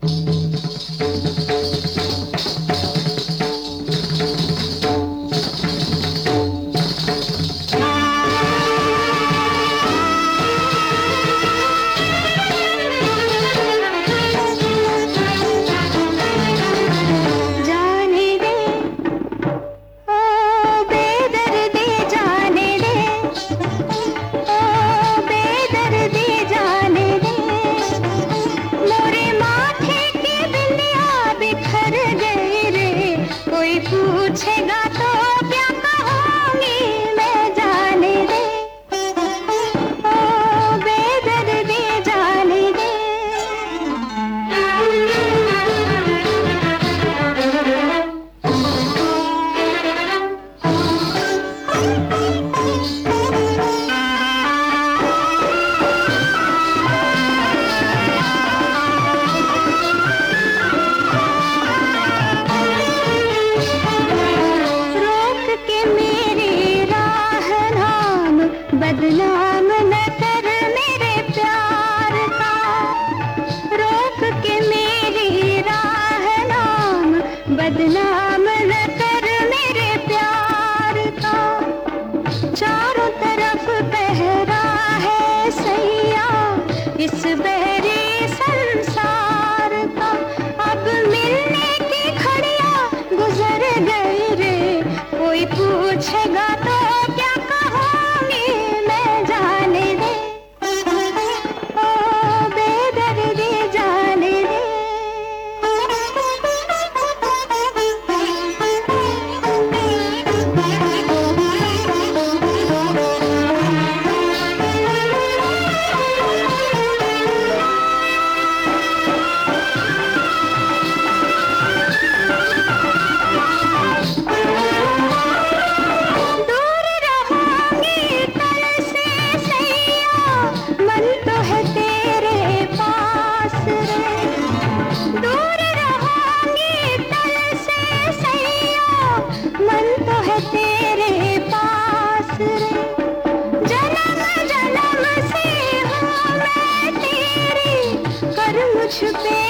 पूछेगा तो क्या कहूँगी मैं, जाने दे ओ बेदर्दी, जाने दे। बदनाम न कर मेरे प्यार का, रोक के मेरी राह नाम, बदनाम न कर मेरे प्यार का। चारों तरफ पहरा है सैया इस बहरे संसार का, अब मिलने की घड़ियां गुजर गई रे, कोई पूछेगा तो क्या कहूँगी मैं, जाने दे ओ बेदर्दी, जाने दे। दूर रहूंगी तल से सैया, मन तो है तेरे पास रे। जन्म जन्म से हूँ मैं तेरी, कर मुझ पे